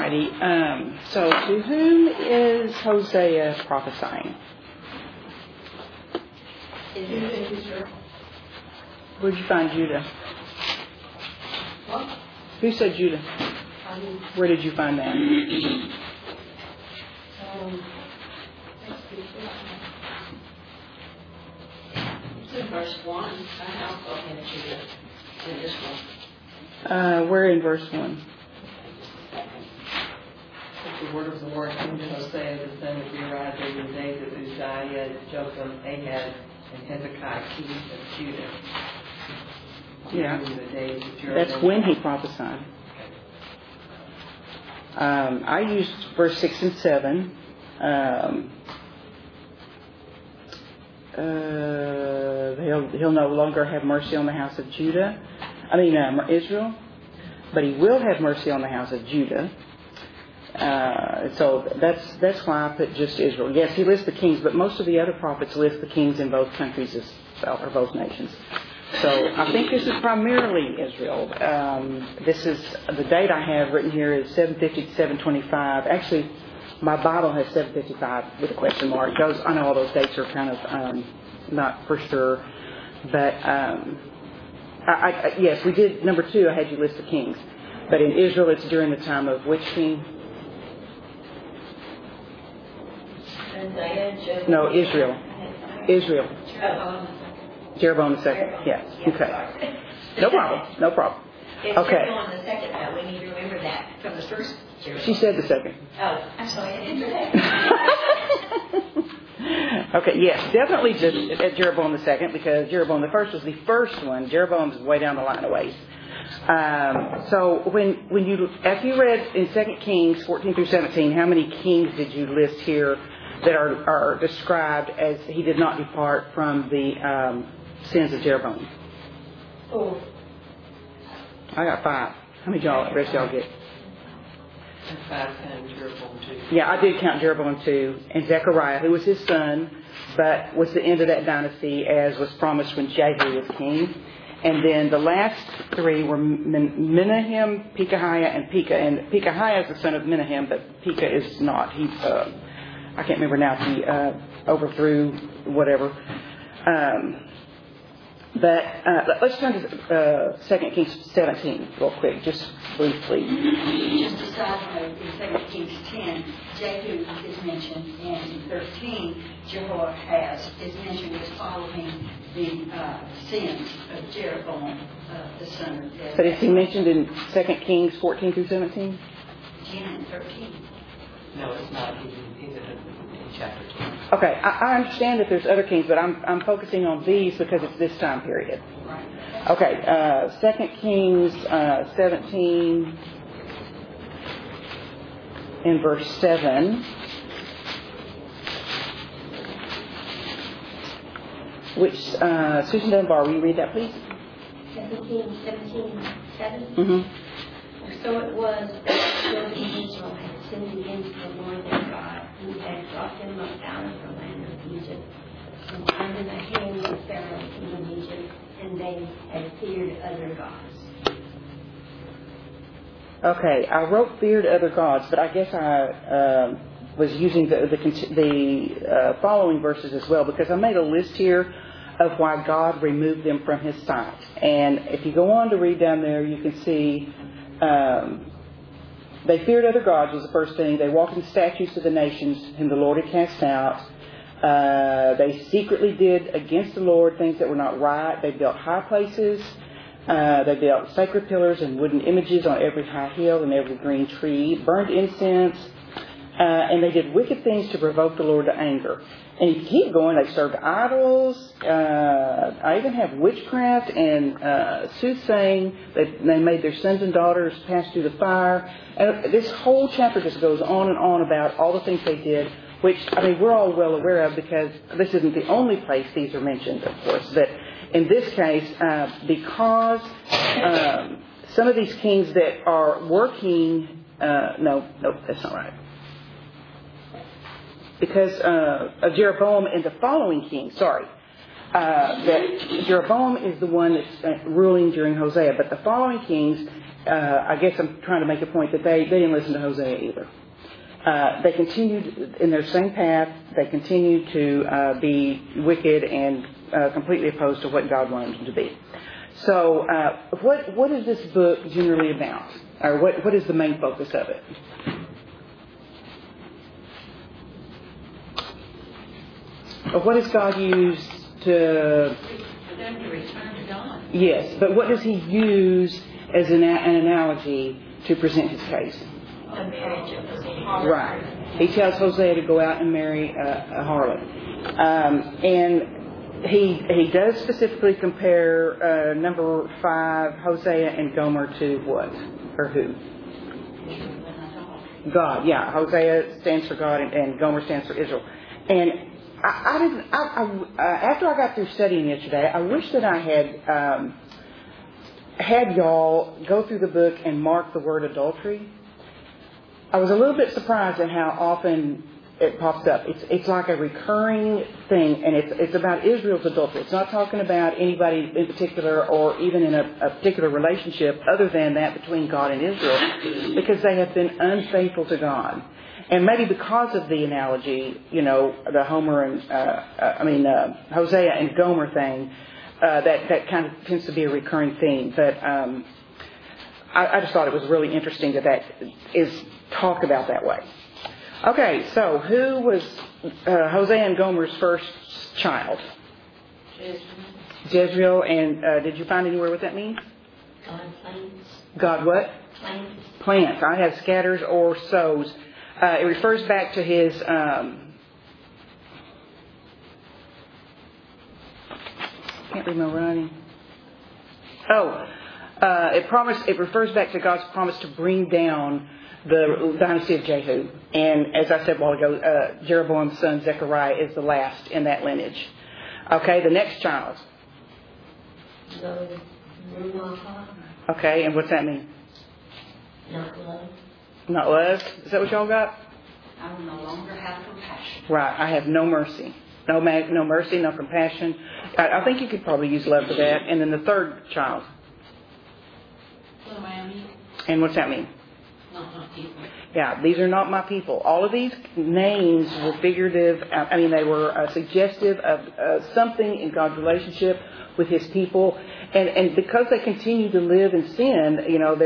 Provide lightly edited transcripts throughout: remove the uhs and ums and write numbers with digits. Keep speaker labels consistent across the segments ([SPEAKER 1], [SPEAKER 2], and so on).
[SPEAKER 1] righty. So to whom is Hosea prophesying? Where'd you find Judah?
[SPEAKER 2] What?
[SPEAKER 1] Who said Judah? Where did you find that?
[SPEAKER 2] It's in verse 1. I also had Judah in this one.
[SPEAKER 1] Where in verse 1?
[SPEAKER 3] The word of the Lord came to Hosea, the son of Uriah, during the days of Uzziah, Jotham, Ahaz, and Hezekiah, kings of Judah.
[SPEAKER 1] Yeah.
[SPEAKER 3] The days of Jeroboam.
[SPEAKER 1] That's when he prophesied. I used verse 6 and 7. He'll no longer have mercy on the house of Israel, but he will have mercy on the house of Judah. So that's why I put just Israel. Yes, he lists the kings, but most of the other prophets list the kings in both countries as well, or both nations. So I think this is primarily Israel. This is the date I have written here is 750 to 725. Actually, my Bible has 755 with a question mark. I know all those dates are kind of not for sure, but yes, we did number 2. I had you list the kings, but in Israel, it's during the time of which king? No, Israel. Jeroboam II. Yes. Okay. No problem.
[SPEAKER 2] It's
[SPEAKER 1] Okay.
[SPEAKER 2] Jeroboam II, though. We need to remember that from the first Jeroboam.
[SPEAKER 1] She said the second.
[SPEAKER 2] Oh, I'm sorry. I didn't hear that.
[SPEAKER 1] Okay. Yes, definitely just at Jeroboam II, because Jeroboam the first was the first one. Jeroboam is way down the line a ways. So when you after you read in 2 Kings 14 through 17, how many kings did you list here that are described as he did not depart from the sins of Jeroboam?
[SPEAKER 2] 4.
[SPEAKER 1] I got 5. How many rest y'all get?
[SPEAKER 3] 5 times Jeroboam too.
[SPEAKER 1] Yeah, I did count Jeroboam too, and Zechariah, who was his son, but was the end of that dynasty as was promised when Jehu was king. And then the last 3 were Menahem, Pekahiah, and Pekah. And Pekahiah is the son of Menahem, but Pekah is not. He, I can't remember now if he overthrew whatever. But let's turn to 2 Kings 17 real quick, just briefly.
[SPEAKER 2] Just a side note, in 2 Kings 10, Jehu is mentioned, and in 13, Jehoahaz is mentioned as following the sins of Jeroboam, the son of Jehoahaz.
[SPEAKER 1] But is he mentioned in 2 Kings 14 through 17?
[SPEAKER 2] 10 and 13.
[SPEAKER 3] No, it's not. He's in chapter 10.
[SPEAKER 1] Okay, I understand that there's other kings, but I'm focusing on these because it's this time period.
[SPEAKER 2] Right.
[SPEAKER 1] Okay, 2 Kings 17 in verse 7. Which, Susan Dunbar, will you read that, please?
[SPEAKER 4] 2 Kings 17:7.
[SPEAKER 1] Mm-hmm.
[SPEAKER 4] So it was that the children of Israel had sinned against the Lord their God, who had brought them up out of the land of Egypt, from under the hand of Pharaoh, king of Egypt, and they had feared other gods.
[SPEAKER 1] Okay, I wrote feared other gods, but I guess I was using the following verses as well, because I made a list here of why God removed them from his sight. And if you go on to read down there, you can see they feared other gods was the first thing. They walked in the statutes of the nations whom the Lord had cast out. They secretly did against the Lord things that were not right. They built high places. They built sacred pillars and wooden images on every high hill and every green tree, burned incense, and they did wicked things to provoke the Lord to anger. And if you keep going, they served idols. I even have witchcraft and soothsaying. They made their sons and daughters pass through the fire. And this whole chapter just goes on and on about all the things they did, which, I mean, we're all well aware of because this isn't the only place these are mentioned, of course. But in this case, because some of these kings that are working... no, that's not right. Because of Jeroboam and the following king, that Jeroboam is the one that's ruling during Hosea, but the following kings I guess I'm trying to make a point that they didn't listen to Hosea either. They continued in their same path. They continued to be wicked and completely opposed to what God wanted them to be. So what is this book generally about? Or what is the main focus of it? Or what does God use to...
[SPEAKER 2] For them to return to God.
[SPEAKER 1] Yes, but what does He use as an analogy to present His case?
[SPEAKER 2] A marriage of the harlot.
[SPEAKER 1] Right. He tells Hosea to go out and marry a harlot. And he does specifically compare number 5, Hosea and Gomer, to what? Or who? God, yeah. Hosea stands for God and Gomer stands for Israel. And after I got through studying yesterday, I wish that I had y'all go through the book and mark the word adultery. I was a little bit surprised at how often it pops up. It's like a recurring thing, and it's about Israel's adultery. It's not talking about anybody in particular or even in a particular relationship other than that between God and Israel, because they have been unfaithful to God. And maybe because of the analogy, the Hosea and Gomer thing, that kind of tends to be a recurring theme. But I just thought it was really interesting that is talked about that way. Okay, so who was Hosea and Gomer's first child? Jezreel. And did you find anywhere what that means?
[SPEAKER 4] God plants.
[SPEAKER 1] God what?
[SPEAKER 4] Plants.
[SPEAKER 1] Plants. I have scatters or sows. It refers back to his... can't read my writing. It refers back to God's promise to bring down the dynasty of Jehu. And as I said a while ago, Jeroboam's son Zechariah is the last in that lineage. Okay, the next child. Okay, and what's that mean?
[SPEAKER 4] Not love.
[SPEAKER 1] Not loved? Is that what y'all got?
[SPEAKER 2] I will no longer have compassion.
[SPEAKER 1] Right, I have no mercy. No mercy, no compassion. I think you could probably use love for that. And then the third child. And what's that mean?
[SPEAKER 2] Not my people.
[SPEAKER 1] Yeah, these are not my people. All of these names were figurative. They were suggestive of something in God's relationship with His people. And because they continue to live in sin,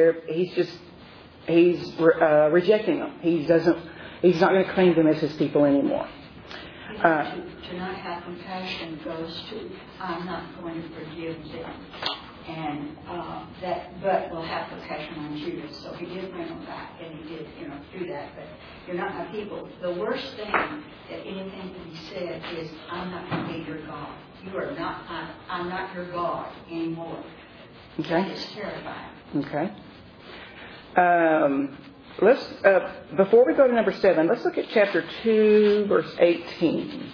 [SPEAKER 1] He's rejecting them. He's not going to claim them as His people anymore.
[SPEAKER 2] To not have compassion goes to, I'm not going to forgive them. And but will have compassion on Judah. So He did bring them back, and He did, do that. But you're not my people. The worst thing that anything can be said is, I'm not going to be your God. You are not. I'm not your God anymore.
[SPEAKER 1] Okay.
[SPEAKER 2] It's terrifying.
[SPEAKER 1] Okay. Let's before we go to number 7, let's look at chapter 2, verse 18.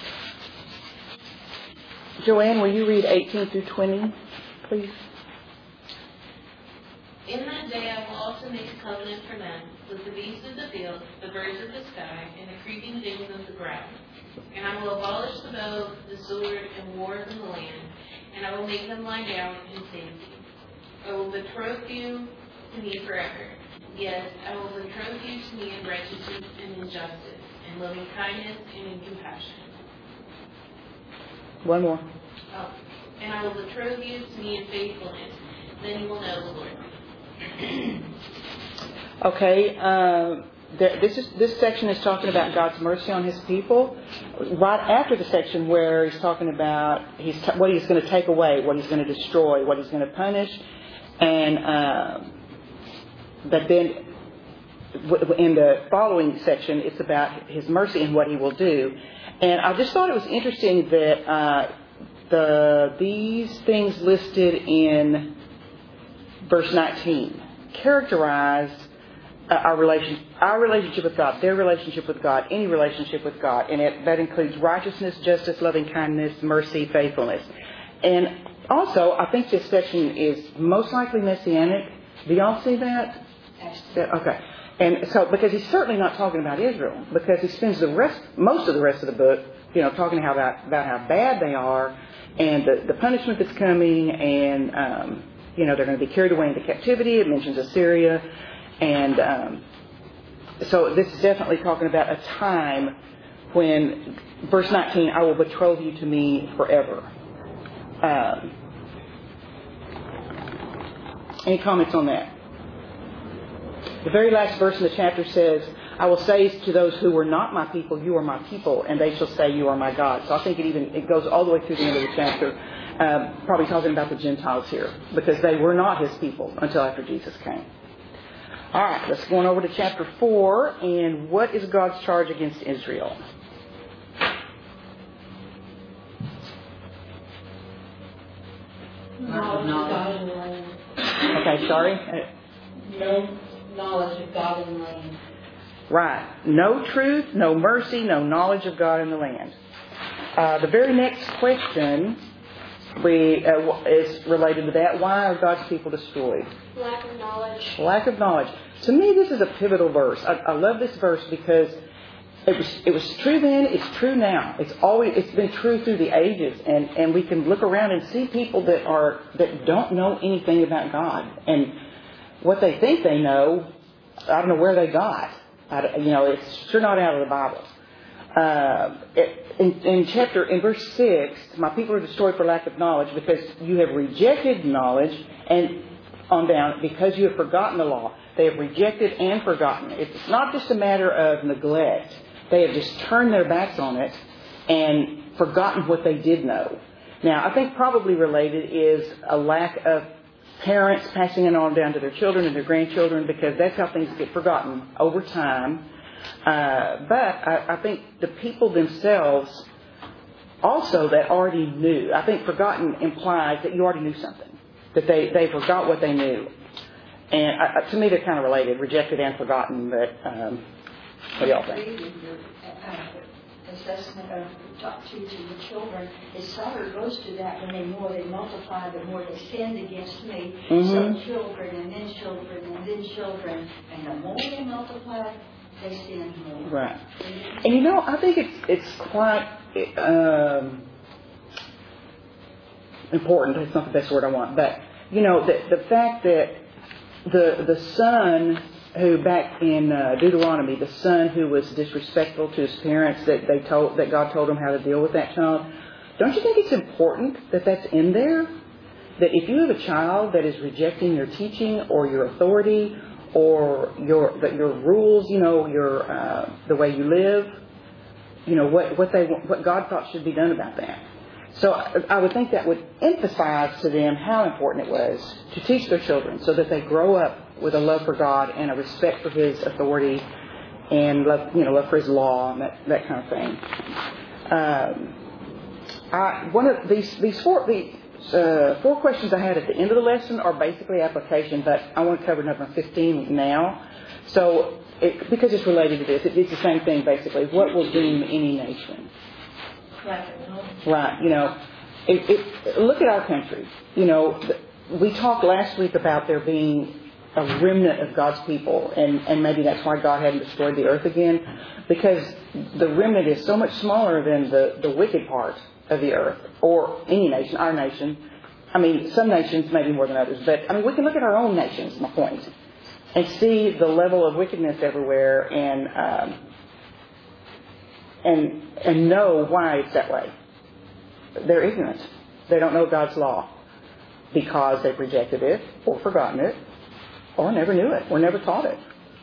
[SPEAKER 1] Joanne, will you read 18 through 20, please?
[SPEAKER 5] In that day I will also make a covenant for them with the beasts of the field, the birds of the sky, and the creeping things of the ground. And I will abolish the bow, the sword, and wars in the land, and I will make them lie down in safety. I will betroth you to me forever. Yes, I will betroth you to me in righteousness and in justice, in loving kindness and in compassion.
[SPEAKER 1] One more.
[SPEAKER 5] Oh, and I will betroth you to me in faithfulness. Then you will know the Lord.
[SPEAKER 1] Okay. This section is talking about God's mercy on His people. Right after the section where He's talking about what He's going to take away, what He's going to destroy, what He's going to punish, and but then in the following section, it's about His mercy and what He will do. And I just thought it was interesting that these things listed in verse 19 characterize our relationship with God, their relationship with God, any relationship with God. And that includes righteousness, justice, loving kindness, mercy, faithfulness. And also, I think this section is most likely messianic. Do y'all see that? Okay. And so, because he's certainly not talking about Israel, because he spends most of the rest of the book, talking about how bad they are, and the punishment that's coming, and they're going to be carried away into captivity. It mentions Assyria. And so this is definitely talking about a time when, verse 19, I will betroth you to me forever. Any comments on that? The very last verse in the chapter says, I will say to those who were not my people, you are my people, and they shall say, you are my God. So I think it goes all the way through the end of the chapter, probably talking about the Gentiles here, because they were not his people until after Jesus came. All right, let's go on over to chapter 4, and what is God's charge against Israel? Okay, sorry?
[SPEAKER 4] No knowledge of God in the land.
[SPEAKER 1] Right. No truth, no mercy, no knowledge of God in the land. The very next question is related to that. Why are God's people destroyed?
[SPEAKER 4] Lack of knowledge.
[SPEAKER 1] Lack of knowledge. To me, this is a pivotal verse. I love this verse because it was true then, it's true now. It's been true through the ages, and we can look around and see people that don't know anything about God, and what they think they know, I don't know where they got. It's sure not out of the Bible. In verse 6, my people are destroyed for lack of knowledge because you have rejected knowledge, and on down, because you have forgotten the law. They have rejected and forgotten. It's not just a matter of neglect. They have just turned their backs on it and forgotten what they did know. Now, I think probably related is a lack of parents passing it on down to their children and their grandchildren, because that's how things get forgotten over time. But I think the people themselves also that already knew. I think forgotten implies that you already knew something, that they forgot what they knew. And to me, they're kind of related, rejected and forgotten. But what do y'all think?
[SPEAKER 2] Assessment of teaching the children, it sort of goes to that when they multiply, the more they sinned against me.
[SPEAKER 1] Mm-hmm.
[SPEAKER 2] So children, and then children, and then children, and the more they multiply, they sin more.
[SPEAKER 1] Right. And I think it's quite important. It's not the best word I want, but the fact that the son who back in Deuteronomy, the son who was disrespectful to his parents, that God told him how to deal with that child. Don't you think it's important that that's in there? That if you have a child that is rejecting your teaching or your authority or your rules, the way you live, what God thought should be done about that. So I would think that would emphasize to them how important it was to teach their children so that they grow up with a love for God and a respect for His authority and love for His law and that kind of thing. One of these four questions I had at the end of the lesson are basically application, but I want to cover number 15 now. So, because it's related to this, it's the same thing basically. What will doom any nation? Right. Look at our country. We talked last week about there being a remnant of God's people, and maybe that's why God hadn't destroyed the earth again, because the remnant is so much smaller than the wicked part of the earth, or any nation, our nation. I mean, some nations maybe more than others, but we can look at our own nations, my point, and see the level of wickedness everywhere, and know why it's that way. They're ignorant. They don't know God's law because they've rejected it or forgotten it or never knew it or never taught it.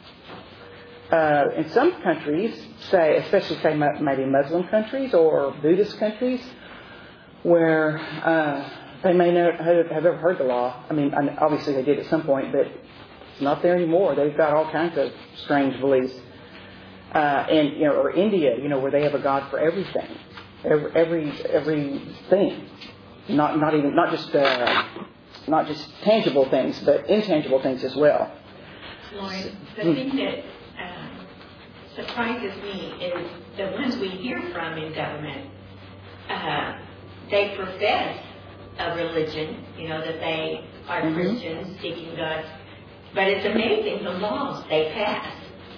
[SPEAKER 1] In some countries, especially maybe Muslim countries or Buddhist countries, where they may not have ever heard the law. Obviously they did at some point, but it's not there anymore. They've got all kinds of strange beliefs. Or India, where they have a God for everything, everything, not just tangible things, but intangible things as well.
[SPEAKER 6] Lauren, the thing that surprises me is the ones we hear from in government. They profess a religion, that they are Christians seeking God, but it's amazing the laws they pass.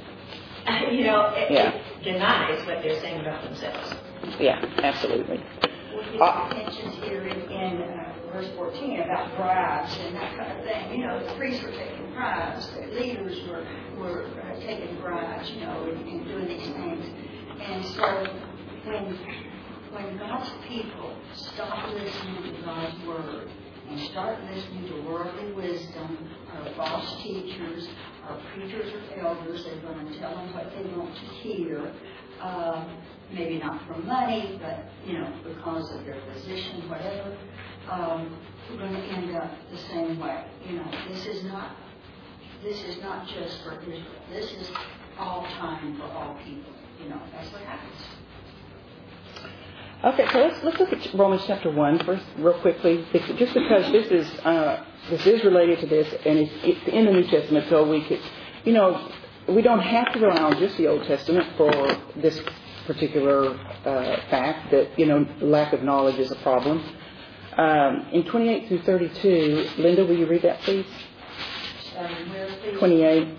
[SPEAKER 6] It denies what they're saying about themselves.
[SPEAKER 1] Yeah, absolutely.
[SPEAKER 2] Well, he mentions here in verse 14 about bribes and that kind of thing. You know, the priests were taking bribes, the leaders were taking bribes, you know, and doing these things. And so when God's people stop listening to God's word and start listening to worldly wisdom, or false teachers, or preachers or elders, they're going to tell them what they want to hear. Maybe not for money, but, you know, because of their position, whatever, we're going to end up the same way. You know, this is not just for Israel. This is all time for all people. You know, that's what happens.
[SPEAKER 1] Okay, so let's look at Romans chapter 1 first, real quickly, just because this is related to this, and it's in the New Testament, so we could, you know, we don't have to rely on just the Old Testament for this particular fact that, you know, lack of knowledge is a problem. In 28 through 32, Linda, will you read that, please? 28.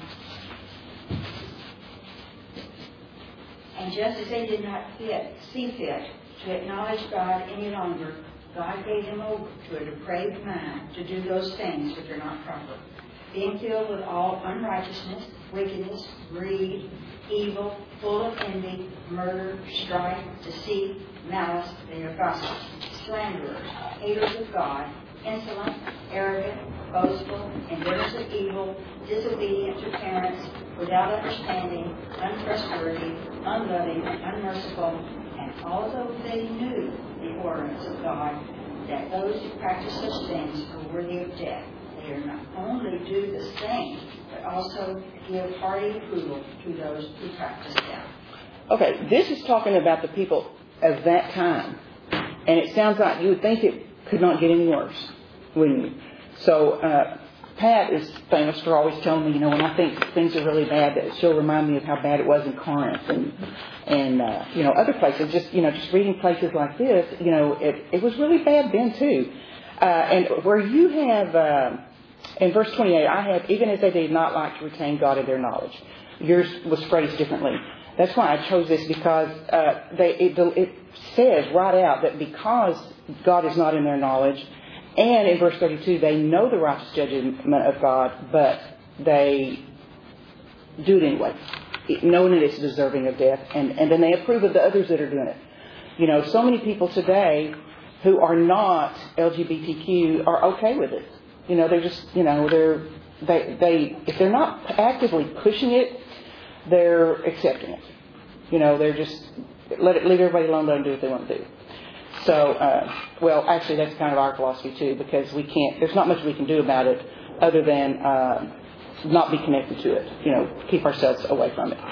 [SPEAKER 2] And just as they did not see fit to acknowledge God any longer, God gave them over to a depraved mind to do those things which are not proper, being filled with all unrighteousness, wickedness, greed, evil, full of envy, murder, strife, deceit, malice. They are gossips, slanderers, haters of God, insolent, arrogant, boastful, inventors of evil, disobedient to parents, without understanding, untrustworthy, unloving, unmerciful. And although they knew the ordinance of God, that those who practice such things are worthy of death, they are not only do the same, but also give hearty approval to those who practice them.
[SPEAKER 1] Okay, this is talking about the people of that time. And it sounds like you would think it could not get any worse, wouldn't you? So, Pat is famous for always telling me, you know, when I think things are really bad, that she'll remind me of how bad it was in Corinth and you know, other places. Just reading places like this, you know, it was really bad then too. And where you have, in verse 28, I have, even as they did not like to retain God in their knowledge. Yours was phrased differently. That's why I chose this, because it says right out that because God is not in their knowledge, and in verse 32, they know the righteous judgment of God, but they do it anyway, knowing that it's deserving of death, and then they approve of the others that are doing it. You know, so many people today who are not LGBTQ are okay with it. You know, they're just, you know, they if they're not actively pushing it, they're accepting it. You know, they're just leave everybody alone, let them do what they want to do. So, well, actually, that's kind of our philosophy too, because there's not much we can do about it other than not be connected to it. You know, keep ourselves away from it.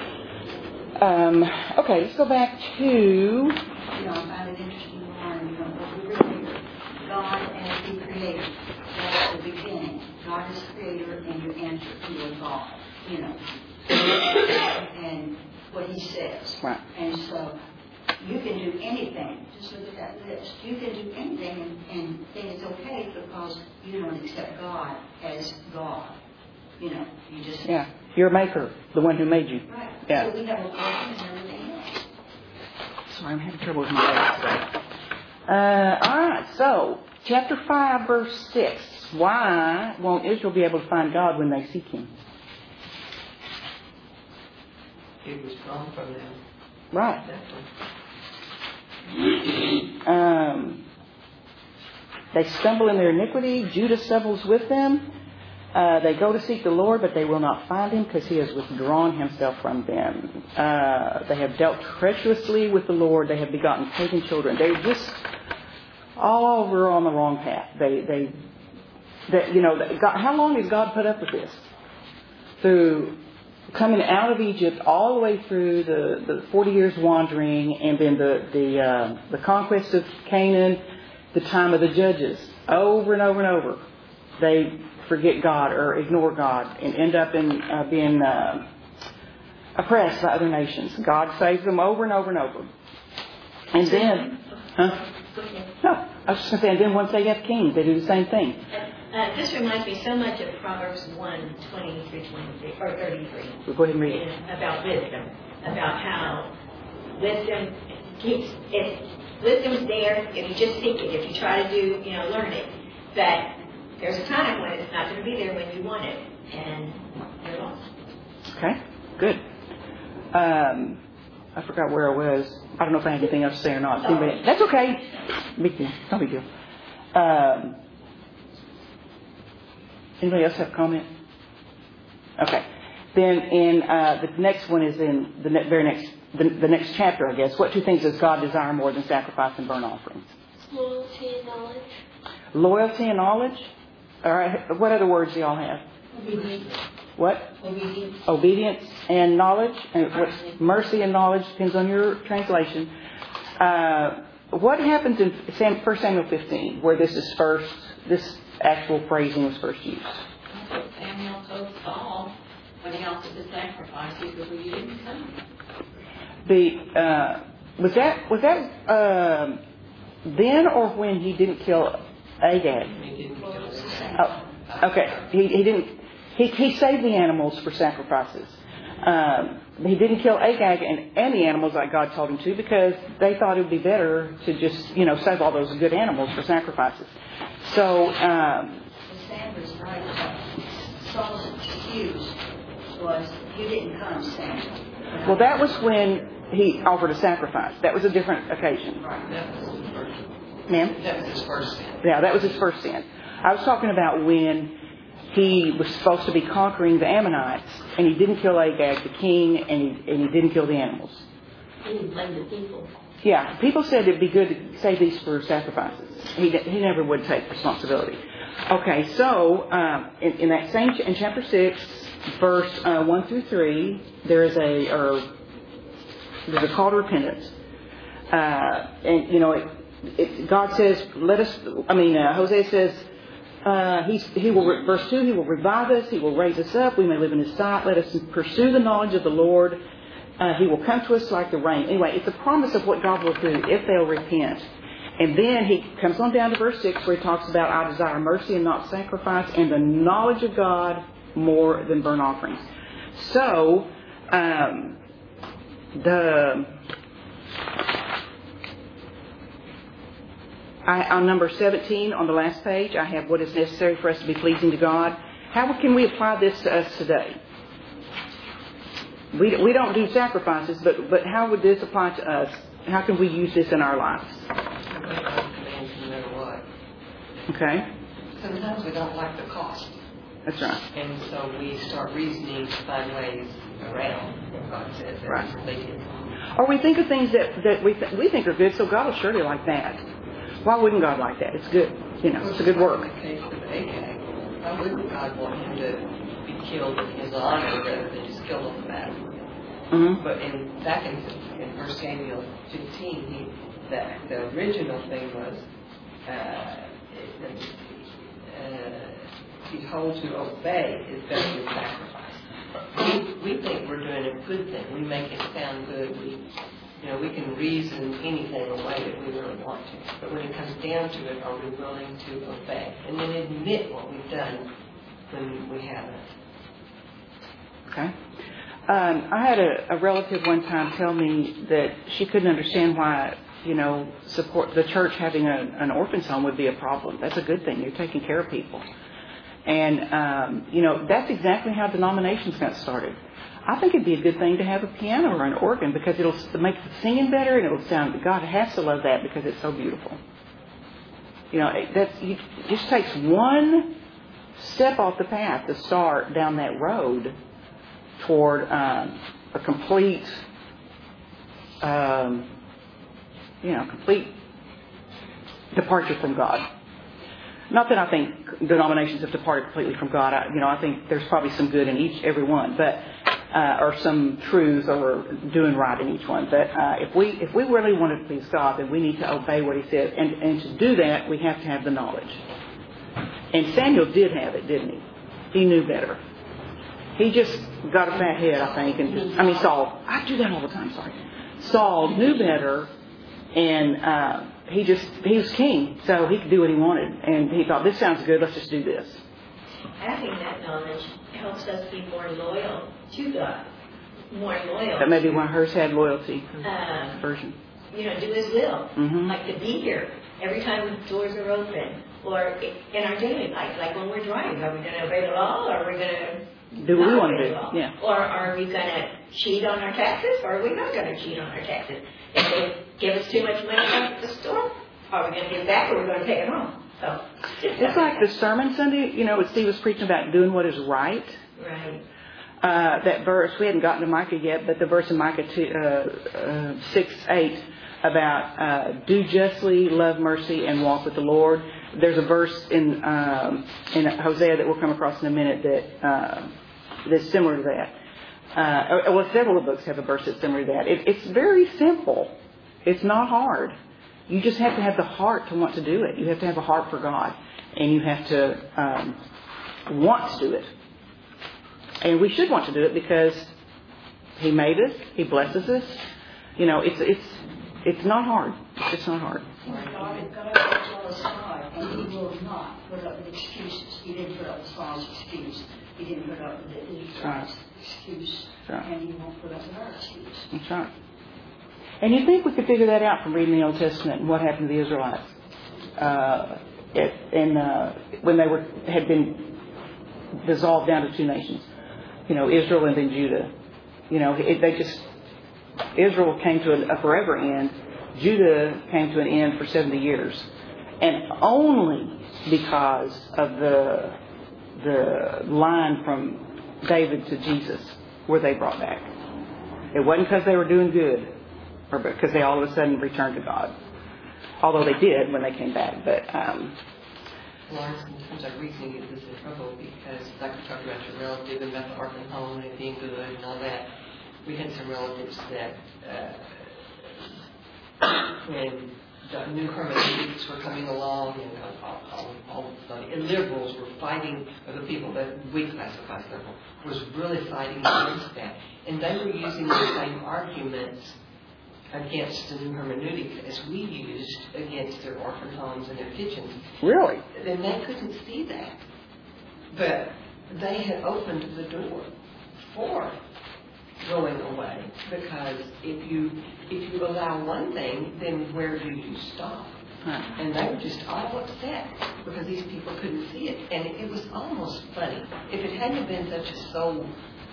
[SPEAKER 1] Okay, let's go back to.
[SPEAKER 2] You know, I find it interesting to learn, you know, what we really God as the Creator. That's the beginning. God is Creator, and you answer to a God. You know, and what He says.
[SPEAKER 1] Right.
[SPEAKER 2] And so you can do anything. Just look at that list. You can do anything and think it's okay because you don't accept God as God. You know, you just...
[SPEAKER 1] Yeah, your maker, the one who made you.
[SPEAKER 2] Right.
[SPEAKER 1] Yeah.
[SPEAKER 2] So we have a person and everything else.
[SPEAKER 1] Sorry, I'm having trouble with my legs. All right, so chapter 5, verse 6. Why won't Israel be able to find God when they seek Him?
[SPEAKER 3] He was gone from them.
[SPEAKER 1] Right. They stumble in their iniquity. Judah stumbles with them. They go to seek the Lord, but they will not find Him because He has withdrawn Himself from them. They have dealt treacherously with the Lord. They have begotten pagan children. They're just all over on the wrong path. They you know, God, how long has God put up with this? Through coming out of Egypt all the way through the 40 years wandering, and then the conquest of Canaan, the time of the judges, over and over and over. They forget God or ignore God and end up in being oppressed by other nations. God saves them over and over and over. And then, no, I was just going to say, and then once they have kings, they do the same thing.
[SPEAKER 6] This reminds me so much of Proverbs 1, 20 through 23, or 33.
[SPEAKER 1] We'll go ahead and read it.
[SPEAKER 6] About wisdom. About how wisdom keeps it. Wisdom's there if you just seek it, if you try to learn it. But there's a time when it's not going to be there when you want it, and you're lost.
[SPEAKER 1] Okay, good. I forgot where I was. I don't know if I have anything else to say or not. That's okay. Big deal. No big deal. Anybody else have a comment? Okay. Then in the next one is in the next chapter, I guess. What two things does God desire more than sacrifice and burnt offerings?
[SPEAKER 4] Loyalty and knowledge.
[SPEAKER 1] Loyalty and knowledge. All right. What other words do y'all have?
[SPEAKER 2] Obedience.
[SPEAKER 1] What?
[SPEAKER 2] Obedience.
[SPEAKER 1] Obedience and knowledge. And what's mercy and knowledge depends on your translation. What happens in 1 Samuel 15, where this actual phrasing was first used?
[SPEAKER 5] That's what Samuel told Saul when he offered the sacrifice. He said, well, you didn't come.
[SPEAKER 1] Was that then or when he didn't kill Agag?
[SPEAKER 5] He didn't kill him.
[SPEAKER 1] Oh, okay. He didn't. He saved the animals for sacrifices. He didn't kill Agag and the animals like God told him to, because they thought it would be better to just save all those good animals for sacrifices. So
[SPEAKER 2] Sanders, right? Saul's excuse was, you didn't come, Samuel.
[SPEAKER 1] well, that was when he offered a sacrifice. That was a different occasion.
[SPEAKER 2] Right.
[SPEAKER 3] That was his first.
[SPEAKER 1] Ma'am?
[SPEAKER 3] That was his first sin.
[SPEAKER 1] Yeah, that was his first sin. I was talking about when he was supposed to be conquering the Ammonites, and he didn't kill Agag, the king, and he didn't kill the animals.
[SPEAKER 4] He didn't blame the people.
[SPEAKER 1] Yeah, people said it'd be good to save these for sacrifices. He never would take responsibility. Okay, so in chapter 6, verse 1 through 3, there's a call to repentance, and God says, Hosea says. He will, verse 2, He will revive us, He will raise us up, we may live in His sight, let us pursue the knowledge of the Lord, He will come to us like the rain. Anyway, it's a promise of what God will do if they'll repent. And then He comes on down to verse 6 where He talks about, I desire mercy and not sacrifice, and the knowledge of God more than burnt offerings. So, on number 17 on the last page, I have what is necessary for us to be pleasing to God. How can we apply this to us today? We don't do sacrifices, but how would this apply to us? How can we use this in our lives?
[SPEAKER 3] Obey God's commands no matter what.
[SPEAKER 1] Okay,
[SPEAKER 3] Sometimes we don't like the cost.
[SPEAKER 1] that's right.
[SPEAKER 3] And so we start reasoning to find ways around what God says.
[SPEAKER 1] Right.
[SPEAKER 3] They did.
[SPEAKER 1] Or we think of things that we think are good, so God will surely like that. Why wouldn't God like that? It's good. It's a good work.
[SPEAKER 3] In the case of Agag, why wouldn't God want him to be killed in his honor rather than just killed on the battlefield?
[SPEAKER 1] Mm-hmm.
[SPEAKER 3] But back in 1 Samuel 15, the original thing was, behold, to obey is better than sacrifice. We think we're doing a good thing. We make it sound good. We can reason anything away that we really want to. But when it comes down to it, are we willing to obey? And then admit what we've done when we haven't.
[SPEAKER 1] Okay. I had a relative one time tell me that she couldn't understand why, support the church having an orphan's home would be a problem. That's a good thing. You're taking care of people. And, that's exactly how denominations got started. I think it'd be a good thing to have a piano or an organ because it'll make the singing better and it'll sound, God has to love that because it's so beautiful. It just takes one step off the path to start down that road toward a complete, complete departure from God. Not that I think denominations have departed completely from God. I think there's probably some good in every one, but or some truth or doing right in each one. But if we really want to please God, then we need to obey what He says, and to do that, we have to have the knowledge. And Samuel did have it, didn't he? He knew better. He just got a fat head, I think, Saul. I do that all the time. Sorry, Saul knew better, and he was king, so he could do what he wanted. And he thought, this sounds good, let's just do this.
[SPEAKER 6] Having that knowledge helps us be more loyal to God. More loyal.
[SPEAKER 1] That may be why hers had loyalty version.
[SPEAKER 6] Do His will.
[SPEAKER 1] Mm-hmm.
[SPEAKER 6] Like to be here. Every time the doors are open, or in our daily life, like when we're driving, are we going to obey the law, or are we going to
[SPEAKER 1] Do what we
[SPEAKER 6] not
[SPEAKER 1] want
[SPEAKER 6] obey
[SPEAKER 1] to
[SPEAKER 6] the
[SPEAKER 1] do.
[SPEAKER 6] law?
[SPEAKER 1] Yeah.
[SPEAKER 6] Or are we going to cheat on our taxes, or are we not going to cheat on our taxes? If they give us too much money at the store, are we going to give back, or are we going to take it home? So
[SPEAKER 1] It's like the sermon Sunday, Steve was preaching about doing what is right.
[SPEAKER 6] Right.
[SPEAKER 1] That verse, we hadn't gotten to Micah yet, but the verse in Micah 6:8 about do justly, love mercy, and walk with the Lord. There's a verse in Hosea that we'll come across in a minute that's similar to that. Well, several of the books have a verse that's similar to that. It's very simple. It's not hard. You just have to have the heart to want to do it. You have to have a heart for God, and you have to want to do it. And we should want to do it because He made us. He blesses us. It's not hard. It's just not hard.
[SPEAKER 2] God will tell us why, and He will not put up with excuses. He didn't put up with Saul's excuse. He didn't put up with the Israelites' excuse. And He won't put up with our excuse.
[SPEAKER 1] That's right. And you think we could figure that out from reading the Old Testament and what happened to the Israelites when they had been dissolved down to two nations, Israel and then Judah. Israel came to a forever end. Judah came to an end for 70 years, and only because of the line from David to Jesus were they brought back. It wasn't because they were doing good, or because they all of a sudden returned to God. Although they did when they came back. But
[SPEAKER 3] Lawrence, sometimes our reasoning gets us in trouble because, like we talked about your relative and about the orphan home and being good and all that, we had some relatives that when the new hermeneutics were coming along and all the liberals were fighting, or the people that we classify as liberal, was really fighting against that. And they were using the same arguments against the new hermeneutic as we used against their orphan homes and their kitchens.
[SPEAKER 1] really?
[SPEAKER 3] And they couldn't see that. But they had opened the door for going away, because if you allow one thing, then where do you stop? And they were just all upset because these people couldn't see it. And it was almost funny. If it hadn't been such a soul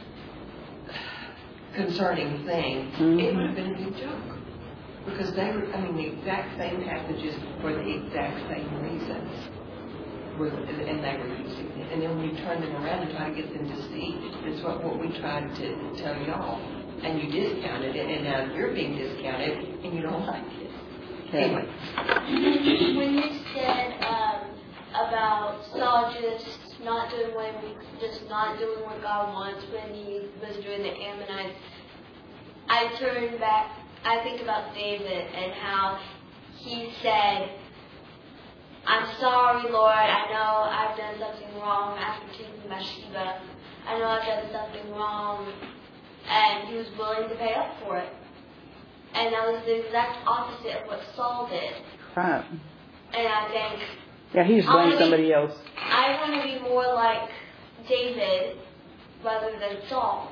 [SPEAKER 3] concerning thing, it would have been a big joke. Because they were, the exact same passages for the exact same reasons. And they were using it. And then when you turn them around and try to get them to see, it's what we tried to tell y'all. And you discounted it, and now you're being discounted, and you don't like it. Anyway.
[SPEAKER 4] When you said about Saul just not doing what God wants when he was doing the Ammonites, I turn back. I think about David and how he said, "I'm sorry, Lord. I know I've done something wrong after taking Bathsheba. I know I've done something wrong," and he was willing to pay up for it. And that was the exact opposite of what Saul did.
[SPEAKER 1] Right.
[SPEAKER 4] And I think,
[SPEAKER 1] Yeah, he just blamed somebody else.
[SPEAKER 4] I want to be more like David rather than Saul.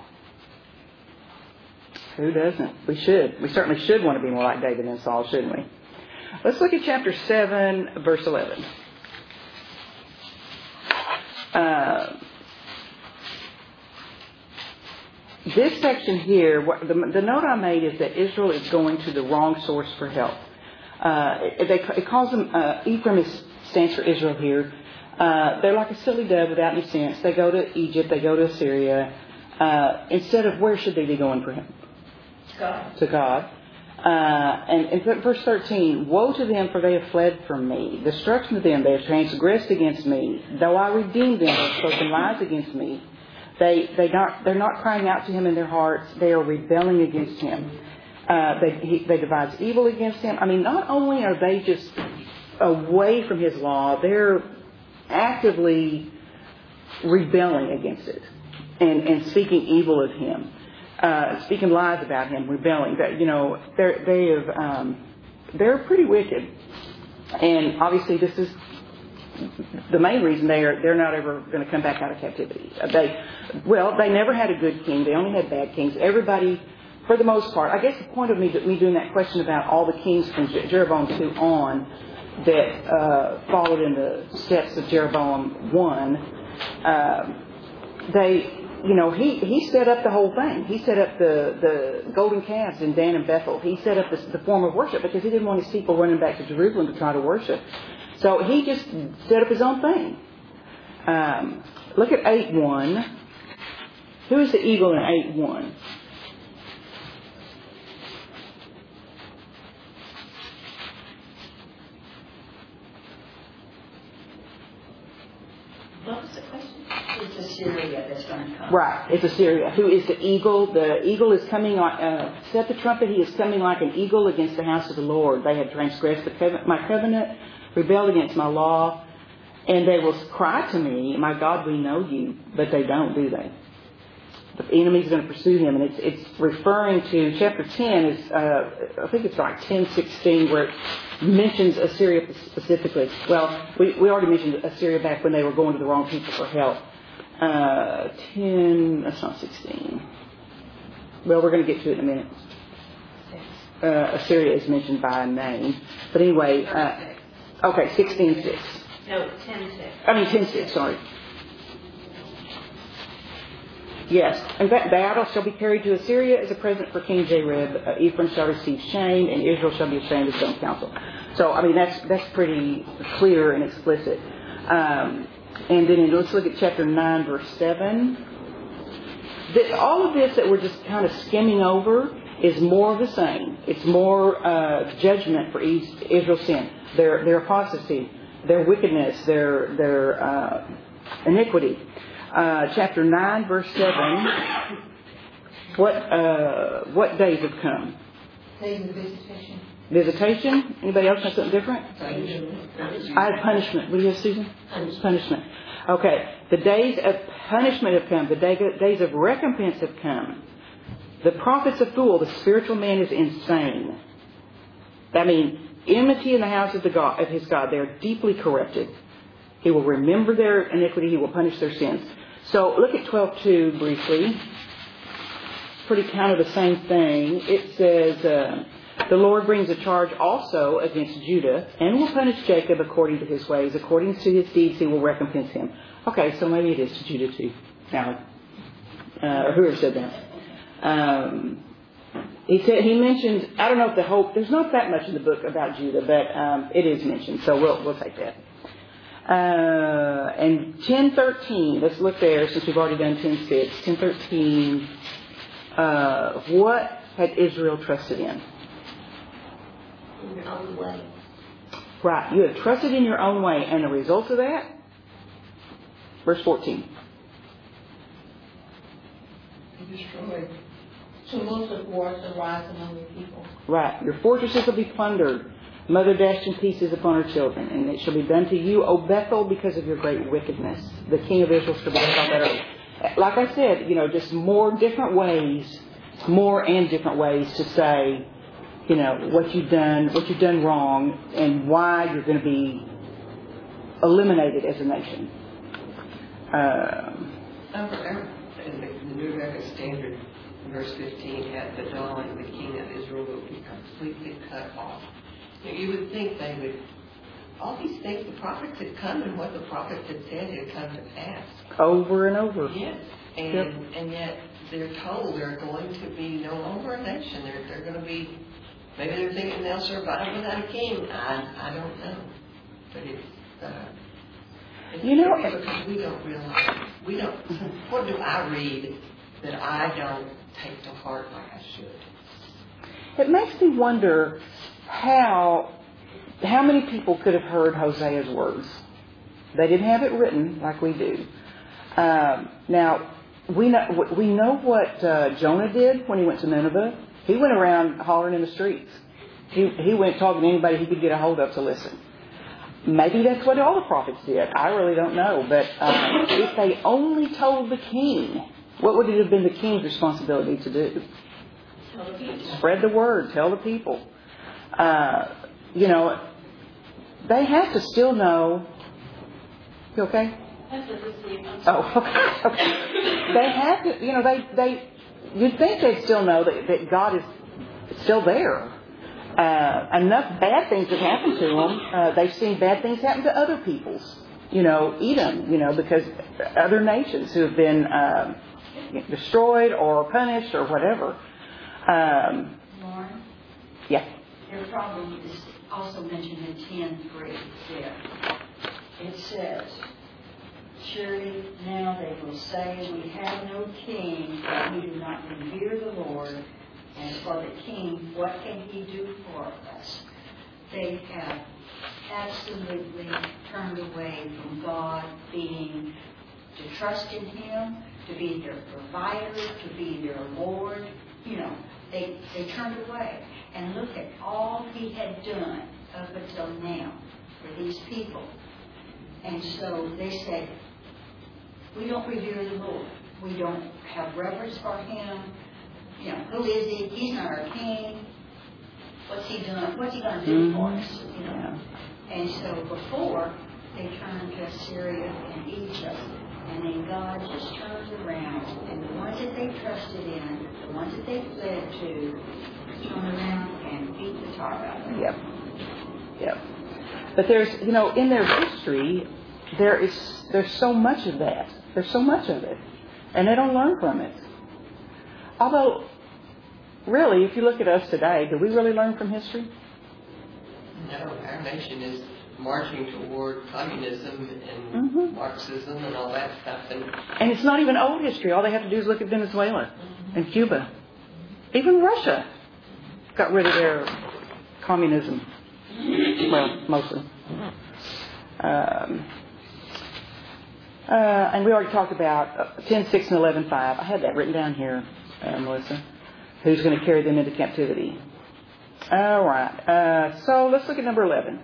[SPEAKER 1] Who doesn't? We should. We certainly should want to be more like David and Saul, shouldn't we? Let's look at chapter 7, verse 11. This section here, the note I made is that Israel is going to the wrong source for help. It calls them, Ephraim stands for Israel here. They're like a silly dove without any sense. They go to Egypt, they go to Assyria. Instead of where should they be going for him?
[SPEAKER 3] God.
[SPEAKER 1] To God. And in verse 13, woe to them, for they have fled from me. Destruction to them, they have transgressed against me. Though I redeemed them, they have spoken lies against me. They're not crying out to him in their hearts. They are rebelling against him. They devise evil against him. Not only are they just away from his law, they're actively rebelling against it and speaking evil of him, speaking lies about him, rebelling. They're pretty wicked, and obviously this is the main reason they're not ever going to come back out of captivity. They never had a good king. They only had bad kings. Everybody, for the most part, I guess the point of me doing that question about all the kings from Jeroboam 2 on, that followed in the steps of Jeroboam I, he set up the whole thing. He set up the golden calves in Dan and Bethel. He set up the form of worship because he didn't want his people running back to Jerusalem to try to worship. So he just set up his own thing. Look at 8:1. Who is the eagle in 8:1?
[SPEAKER 6] What was the question?
[SPEAKER 2] It's Assyria that's going to come.
[SPEAKER 1] Right, it's Assyria. Who is the eagle? The eagle is coming on, set the trumpet, he is coming like an eagle against the house of the Lord. They have transgressed my covenant, rebelled against my law, and they will cry to me, my God, we know you, but they don't, do they? The enemy's going to pursue him, and it's referring to chapter 10, is I think it's like 10:16, where it mentions Assyria specifically. Well, we already mentioned Assyria back when they were going to the wrong people for help. 10, that's not 16. Well, we're going to get to it in a minute. Assyria is mentioned by name. But anyway, okay, 16:6.
[SPEAKER 6] No, 10:6.
[SPEAKER 1] I mean 10:6, sorry. Yes, and that battle shall be carried to Assyria as a present for King Jareb. Ephraim shall receive shame, and Israel shall be ashamed of his own counsel. So, I mean, that's pretty clear and explicit. And then let's look at chapter 9, verse 7. All of this that we're just kind of skimming over is more of the same. It's more judgment for Israel's sin, their apostasy, their wickedness, their iniquity. Chapter 9, verse 7. What days have come?
[SPEAKER 2] Days of visitation.
[SPEAKER 1] Visitation? Anybody else have something different? I have punishment. What do you have, Susan? Punishment. Okay. The days of punishment have come. The days of recompense have come. The prophet's a fool. The spiritual man is insane. That means enmity in the house of his God. They are deeply corrupted. He will remember their iniquity. He will punish their sins. So look at 12:2 briefly. Pretty kind of the same thing. It says, the Lord brings a charge also against Judah and will punish Jacob according to his ways. According to his deeds, he will recompense him. Okay, so maybe it is to Judah too. Now, whoever said that. He mentioned, I don't know if there's not that much in the book about Judah, but it is mentioned, so we'll take that. And 10:13, let's look there since we've already done 10:6. 10:13, what had Israel trusted in?
[SPEAKER 4] In your own way.
[SPEAKER 1] Right, you had trusted in your own way, and the result of that? Verse 14.
[SPEAKER 7] Be destroyed. Tumults of wars arise among your people.
[SPEAKER 1] Right, your fortresses will be plundered. Mother dashed in pieces upon her children, and it shall be done to you, O Bethel, because of your great wickedness. The king of Israel shall be about that. Like I said, just more and different ways to say, what you've done wrong, and why you're going to be eliminated as a nation.
[SPEAKER 3] In the New American Standard, verse 15, at the dawn, the king of Israel will be completely cut off. You would think they would, all these things, the prophets had come, and what the prophets had said had come to pass.
[SPEAKER 1] Over and over.
[SPEAKER 3] Yes, and yet they're told they're going to be no longer a nation. They're going to be, maybe they're thinking they'll survive without a king. I don't know. But it's because we don't realize, what do I read that I don't take to heart like I should?
[SPEAKER 1] It makes me wonder how many people could have heard Hosea's words. They didn't have it written like we do. Now, we know what Jonah did when he went to Nineveh. He went around hollering in the streets. He went talking to anybody he could get a hold of to listen. Maybe that's what all the prophets did. I really don't know. But if they only told the king, what would it have been the king's responsibility to do?
[SPEAKER 6] Tell the people.
[SPEAKER 1] Spread the word. Tell the people. They have to still know. You okay? Oh, okay. They have to, you'd think they'd still know that God is still there. enough bad things have happened to them. They've seen bad things happen to other peoples. Edom, because other nations who have been destroyed or punished or whatever.
[SPEAKER 2] Lauren,
[SPEAKER 1] Yeah.
[SPEAKER 2] their problem is also mentioned in 10:3 there. It says, surely now they will say, we have no king, and we do not revere the Lord. And for the king, what can he do for us? They have absolutely turned away from God being, to trust in Him, to be their provider, to be their Lord. They turned away. And look at all He had done up until now for these people. And so they said, we don't revere the Lord. We don't have reverence for Him. Who is He? He's not our king. What's He doing? What's He going to do for us? And so before, they turned to Assyria and Egypt. And then God just turns around. And the ones that they trusted in, the ones that they fled to, turn around and beat the tar out of them.
[SPEAKER 1] Yep. But there's, in their history, there's so much of that. There's so much of it. And they don't learn from it. Although, really, if you look at us today, do we really learn from history?
[SPEAKER 3] No, our nation is marching toward communism and Marxism and all that stuff.
[SPEAKER 1] And it's not even old history. All they have to do is look at Venezuela and Cuba. Even Russia got rid of their communism. Well, mostly. And we already talked about 10:6 and 11:5. I had that written down here, Melissa. Who's going to carry them into captivity? All right. So let's look at number 11.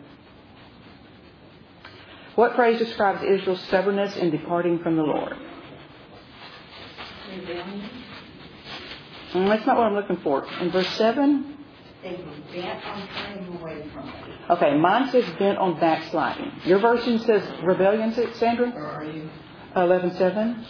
[SPEAKER 1] What phrase describes Israel's stubbornness in departing from the Lord?
[SPEAKER 2] Rebellion.
[SPEAKER 1] That's not what I'm looking for. In verse 7?
[SPEAKER 2] They were bent on turning away from it.
[SPEAKER 1] Okay, mine says bent on backsliding. Your version says rebellion, Sandra?
[SPEAKER 3] Where are you?
[SPEAKER 1] 11:7.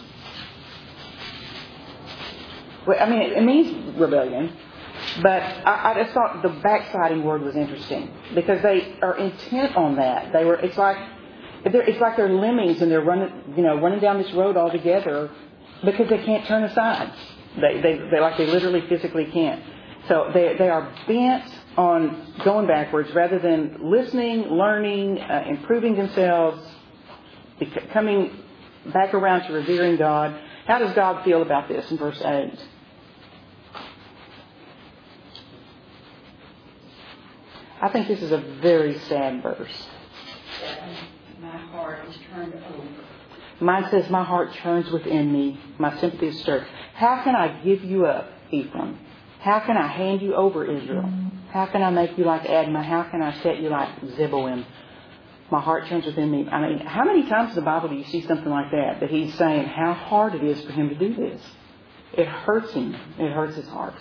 [SPEAKER 1] Well, I mean, it means rebellion, but I just thought the backsliding word was interesting because they are intent on that. It's like they're lemmings and they're running down this road all together because they can't turn aside. They literally physically can't. So they are bent on going backwards rather than listening, learning, improving themselves, coming back around to revering God. How does God feel about this in verse 8? I think this is a very sad verse.
[SPEAKER 2] My heart is turned over.
[SPEAKER 1] Mine says, my heart churns within me. My sympathy is stirred. How can I give you up, Ephraim? How can I hand you over, Israel? How can I make you like Admah? How can I set you like Zeboim? My heart churns within me. I mean, how many times in the Bible do you see something like that? That he's saying how hard it is for him to do this. It hurts him. It hurts his heart.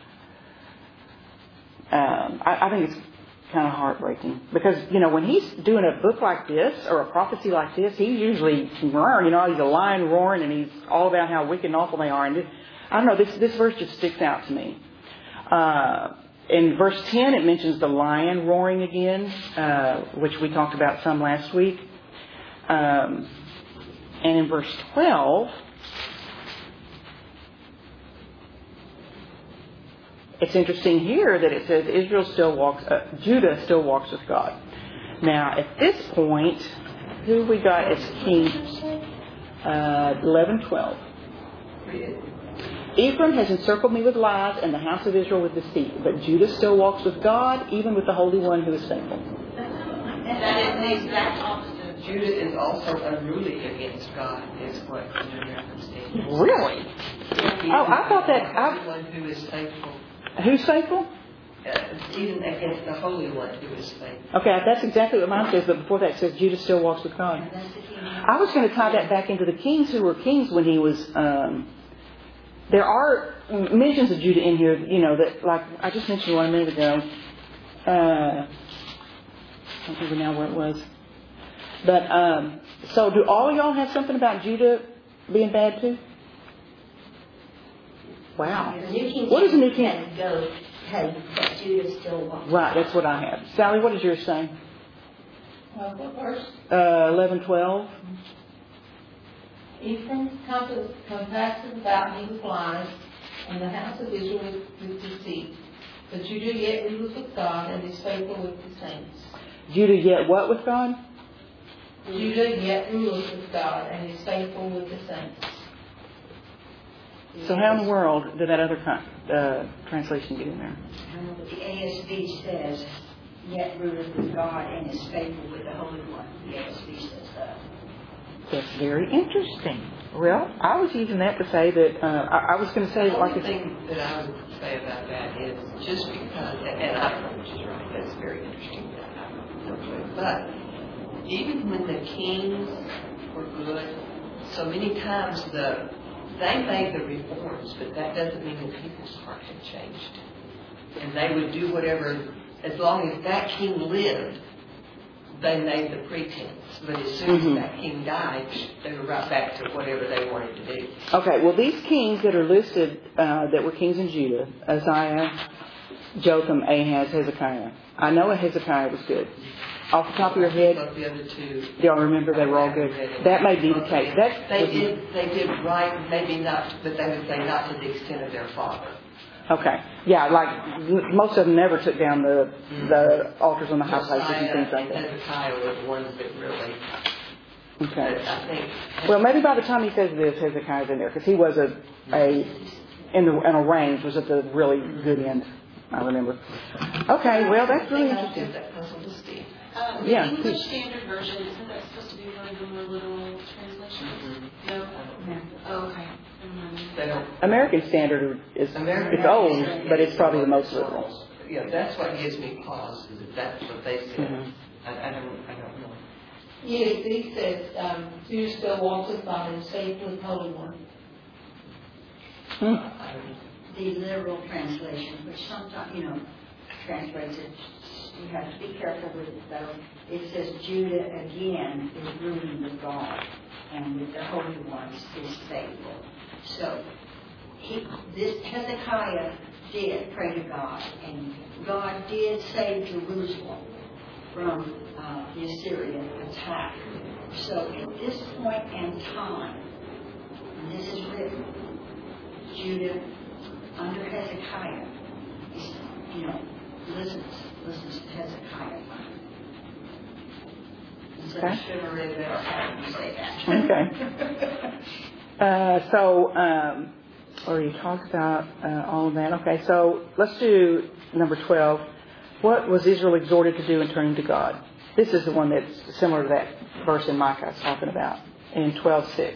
[SPEAKER 1] I think it's kind of heartbreaking. Because, when he's doing a book like this or a prophecy like this, he's usually, he's a lion roaring and he's all about how wicked and awful they are. And I don't know, this verse just sticks out to me. In verse 10, it mentions the lion roaring again, which we talked about some last week. And in verse 12, it's interesting here that it says Judah still walks with God. Now, at this point, who we got as king? 11:12. Ephraim has encircled me with lies, and the house of Israel with deceit. But Judah still walks with God, even with the Holy One who is faithful.
[SPEAKER 5] That is the exact opposite.
[SPEAKER 3] Judah is also unruly against God, is what the reference is.
[SPEAKER 1] Really? I thought that.
[SPEAKER 3] The Holy One who is faithful.
[SPEAKER 1] Who's faithful?
[SPEAKER 3] Even against the Holy One who is faithful.
[SPEAKER 1] Okay, that's exactly what mine says, but before that it says Judah still walks with God. I was going to tie that back into the kings who were kings when he was... there are mentions of Judah in here, that, like I just mentioned one a minute ago. I don't remember now where it was. But, so do all y'all have something about Judah being bad too? Wow.
[SPEAKER 6] The New King
[SPEAKER 1] What is the New
[SPEAKER 6] James
[SPEAKER 1] King?
[SPEAKER 6] says goat,
[SPEAKER 2] that Judah still walks.
[SPEAKER 1] Right, that's what I have. Sally, what is yours saying?
[SPEAKER 7] What verse?
[SPEAKER 1] 11, 12.
[SPEAKER 7] Ephraim compasses about me with lies, and the house of Israel with deceit. But Judah yet ruleth with God, and is faithful with the saints.
[SPEAKER 1] Judah yet what with God?
[SPEAKER 7] Judah yet ruleth with God, and is faithful with the saints.
[SPEAKER 1] So how in the world did that other translation get in there?
[SPEAKER 2] The ASV says, yet ruleth with God and is faithful with the Holy One. The ASV says that.
[SPEAKER 1] That's very interesting. Well, I was using that to say that, I was going to say
[SPEAKER 3] The
[SPEAKER 1] like
[SPEAKER 3] only thing that I would say about that is just because, and I don't know which is right, that's very interesting. But even when the kings were good, so many times they made the reforms, but that doesn't mean the people's heart had changed. And they would do whatever, as long as that king lived, they made the pretense. But as soon as that king died, they were right back to whatever they wanted to do.
[SPEAKER 1] Okay, well, these kings that are listed that were kings in Judah, Uzziah, Jotham, Ahaz, Hezekiah. I know Hezekiah was good. Off the top of your head,
[SPEAKER 3] The other two,
[SPEAKER 1] do y'all remember they were all good? That may be the case.
[SPEAKER 3] They did right, maybe not, but they would say not to the extent of their father.
[SPEAKER 1] Okay. Yeah, like most of them never took down the altars on the high places and things like that.
[SPEAKER 3] Hezekiah were the ones that really.
[SPEAKER 1] Okay.
[SPEAKER 3] I think.
[SPEAKER 1] Well, maybe by the time he says this, Hezekiah's in there because he was in a range was at the really good end. I remember. Okay. Well, that's really interesting.
[SPEAKER 3] That puzzle to Steve.
[SPEAKER 5] The
[SPEAKER 1] Yeah.
[SPEAKER 5] English Standard Version, isn't that supposed to be one of the more literal translations? No? Oh, okay.
[SPEAKER 3] They don't.
[SPEAKER 1] American Standard is it's old, but it's probably the most literal.
[SPEAKER 3] Yeah, that's what gives me pause. Is that that's what they said.
[SPEAKER 1] Mm-hmm.
[SPEAKER 3] I don't know.
[SPEAKER 7] ESV says, Judah still walks with God, and is faithful with the Holy One.
[SPEAKER 2] The literal translation, which sometimes, translates it, you have to be careful with it though. It says Judah again is ruling with God, and with the Holy Ones is faithful. So, Hezekiah did pray to God, and God did save Jerusalem from the Assyrian attack. So, at this point in time, and this is written, Judah under Hezekiah, listens to Hezekiah. So I should have read that or had you say that.
[SPEAKER 1] Okay. Or you talked about all of that. Okay, so let's do number 12. What was Israel exhorted to do in turning to God? This is the one that's similar to that verse in Micah I was talking about in 12:6.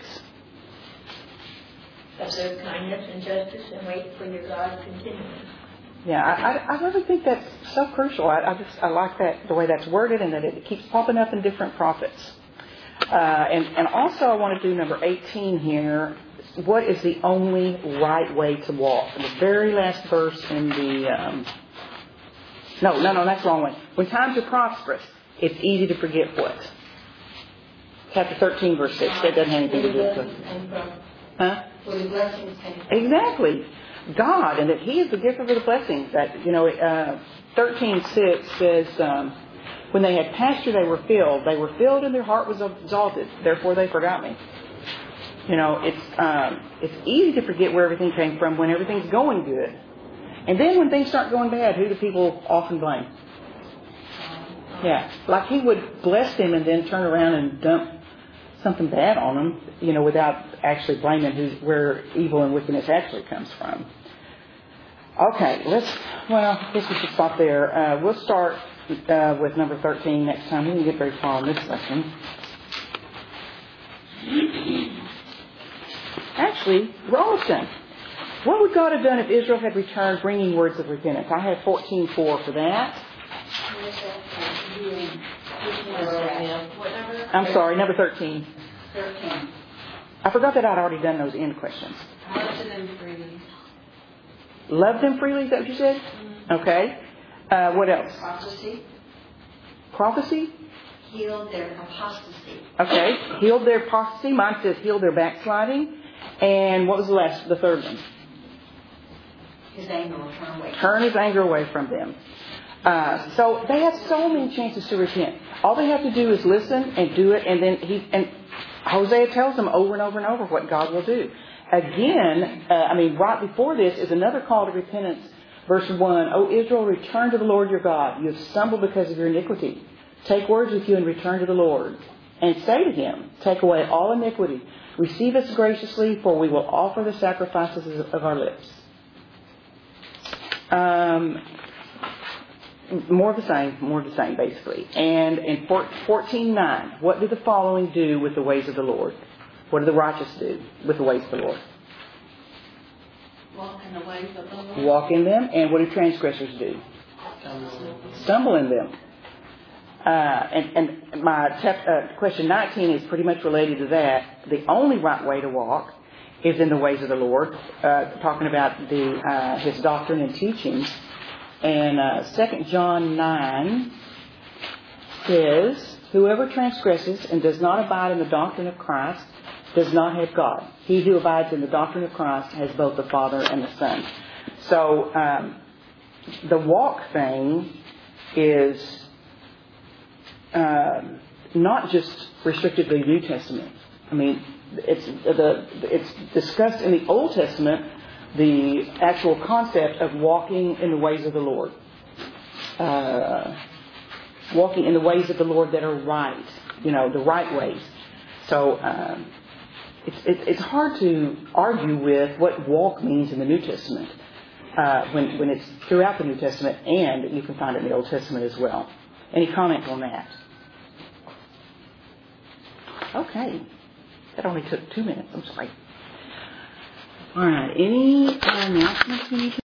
[SPEAKER 4] Observe kindness and justice and wait for your God continually.
[SPEAKER 1] Yeah, I really think that's so crucial. I like that the way that's worded and that it keeps popping up in different prophets. And also I want to do number 18 here. What is the only right way to walk? In the very last verse in the... No, that's the wrong one. When times are prosperous, it's easy to forget what? Chapter 13, verse 6. That doesn't have anything to do with it. Huh?
[SPEAKER 7] For the blessings came.
[SPEAKER 1] Exactly. God, and that He is the giver of the blessings. That 13:6 says, when they had pasture, they were filled. They were filled, and their heart was exalted. Therefore, they forgot me. It's easy to forget where everything came from when everything's going good, and then when things start going bad, who do people often blame? Yeah, like He would bless them and then turn around and dump something bad on them, without actually blaming where evil and wickedness actually comes from. Okay, I guess we should stop there. We'll start with number 13 next time. We didn't get very far in this lesson. Actually, we're almost done. What would God have done if Israel had returned bringing words of repentance? I have 14:4 for that. I'm sorry, number 13.
[SPEAKER 2] 13.
[SPEAKER 1] I forgot that I'd already done those end questions.
[SPEAKER 5] Love to them freely.
[SPEAKER 1] Love them freely, is that what you said? Mm-hmm. Okay. What else? Prophecy?
[SPEAKER 2] Healed their apostasy.
[SPEAKER 1] Okay. Healed their apostasy. Mine says healed their backsliding. And what was the third one?
[SPEAKER 2] His anger will turn away.
[SPEAKER 1] Turn His anger away from them. So they have so many chances to repent. All they have to do is listen and do it, and then Hosea tells them over and over and over what God will do. Again, right before this is another call to repentance. Verse 1, O Israel, return to the Lord your God. You have stumbled because of your iniquity. Take words with you and return to the Lord. And say to Him, take away all iniquity. Receive us graciously, for we will offer the sacrifices of our lips. More of the same, basically. And in 14:9, what do the following do with the ways of the Lord? What do the righteous do with the ways of the Lord?
[SPEAKER 7] Walk in the ways of the Lord.
[SPEAKER 1] Walk in them. And what do transgressors do? Stumble in them. And my question 19 is pretty much related to that. The only right way to walk is in the ways of the Lord, talking about His doctrine and teachings. And 2 John 9 says, whoever transgresses and does not abide in the doctrine of Christ does not have God. He who abides in the doctrine of Christ has both the Father and the Son. So the walk thing is not just restricted to the New Testament. It's discussed in the Old Testament, the actual concept of walking in the ways of the Lord. Walking in the ways of the Lord that are right. The right ways. So it's hard to argue with what walk means in the New Testament when it's throughout the New Testament, and you can find it in the Old Testament as well. Any comment on that? Okay. That only took 2 minutes. I'm sorry. All right. Any announcements we need to